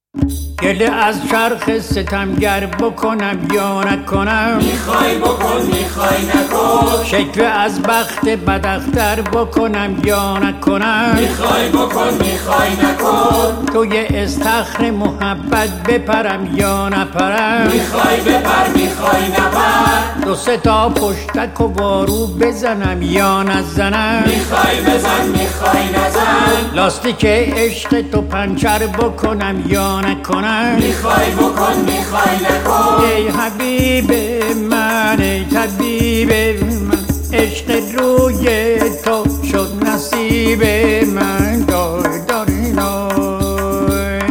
گله از چرخ ستمگر بکنم یا نکنم؟ میخوای بکن میخوای نکن. شکوه از بخت بداختر بکنم یا نکنم؟ میخوای بکن میخوای نکن. توی استخر محبت بپرم یا نپرم؟ میخوای بپر میخوای نپر. دو سه تا پشتک و وارو بزنم یا نزنم؟ میخوای بزن میخوای نزن. لاستیک عشق تو پنچر بکنم یا نکنم؟ میخوای بکن میخوای نکن. ای حبیب من ای طبیب من، عشق روی تو شد نصیب من. دای دای دای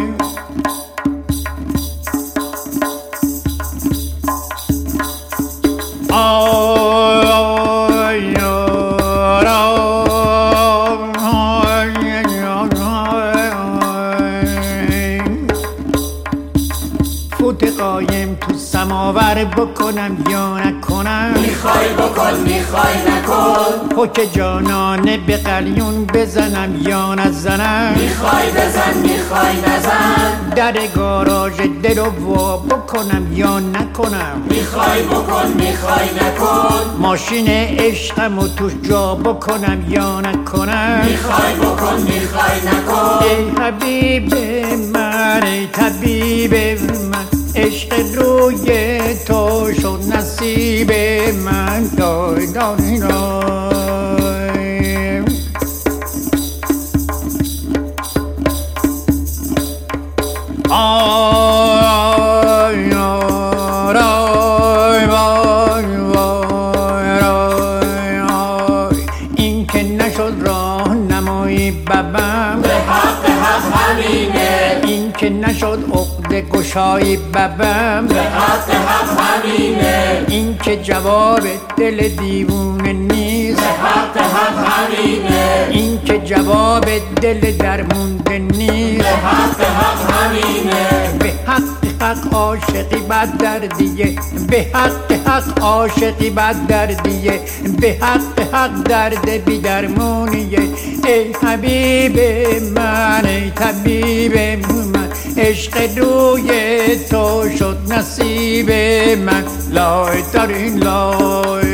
فوت قایم تو سماور بکنم یا نکنم؟ میخوای بکن میخوای نکن. پک جانانه به قلیون بزنم یا نزنم؟ میخوای بزن میخوای نزن. در گاراژ دل و وا بکنم یا نکنم؟ میخوای بکن میخوای نکن. ماشین عشقم و توش جا بکنم یا نکنم؟ میخوای بکن میخوای نکن. ای حبیب من ای طبیب من، عشق روی تو شد نصیب من. دای دای دای آی آی آی این که نشد راه نمایی ببم، به حق همینه. این که نشد عقده گشایی ببم، به حق همینه. این که جواب دل دیوونه نیست، به حق همینه. این که جواب دل درمونده نیست. به حق همینه. به حق عاشقی بد دردیه، به حق عاشقی بد دردیه، به حق درد بی درمونیه. ای حبیب من ای طبیب من، عشق روی تو شد نصیب من. لای دارین لای